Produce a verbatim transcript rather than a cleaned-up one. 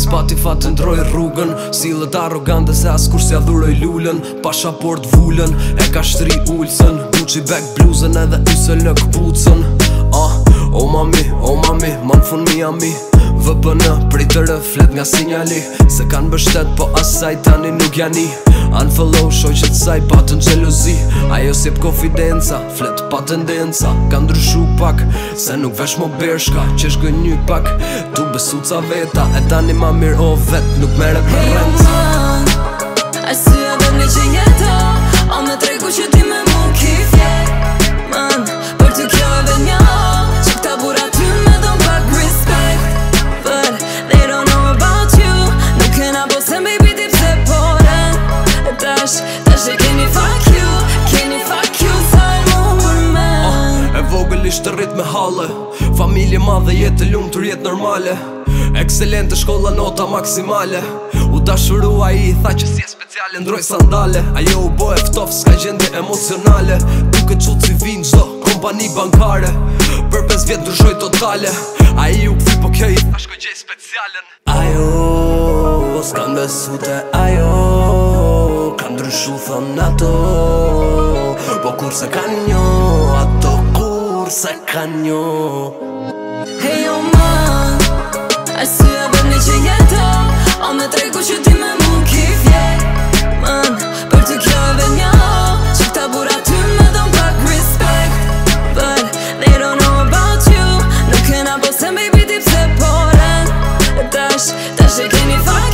s'pati fat të ndroj rrugën, sillet arrogante se as kur s'ja dhuroj lullën. Pashaport vullën, e ka shtri ulsën, Gucci bag bluzën edhe ysel në këpucën. Ah, oh mami, oh mami, man fun Miami V P N, prej të rëflet nga sinjali, se kanë bështet po asaj tani nuk jani. Unfollow, shoqet saj patën gjelozi, ajo sip konfidenca, flet pa tendenca. Ka ndryshu pak, se nuk vesh mo bershka, qesh gënjy pak, tu besu ca veta, e tani ma mirë o vet, nuk mere për rent. Hey o man, arsye dhe një që jeta, o me tregu që ti me mu kifje. Man, për ty kjo e venja, që këta bura ty me don pak respect. But they don't know about you, nuk kena bosen baby ti pse poren. E tash, tash e keni fuck you, keni fuck you, sa e mu për men. E vogël ishte rrit me halle, familje madhe jetë lumtur jetë normale. Excelente shkolla nota maksimale, u dashurua i tha që si e speciale ndroj sandale. Ajo u bo e ftof s'ka gjendje emocionale, duke qut si vin qdo kompani bankare. Për pes vjet ndryshoj totale, a i u këthi po kjo i tha shko gjej specialen. Ajo, s'kan besu te ajo, ka ndryshu thon ato, po kur se ka njo, ato kur se ka njo. Hey o man, arsye dhe një që jeta, o me tregu që ti me mu kifje. Man, për ty kjo e venja, që këta bura ty me don pak respect. But they don't know about you, nuk kena bosen baby ti pse poren. E tash, tash e keni fuck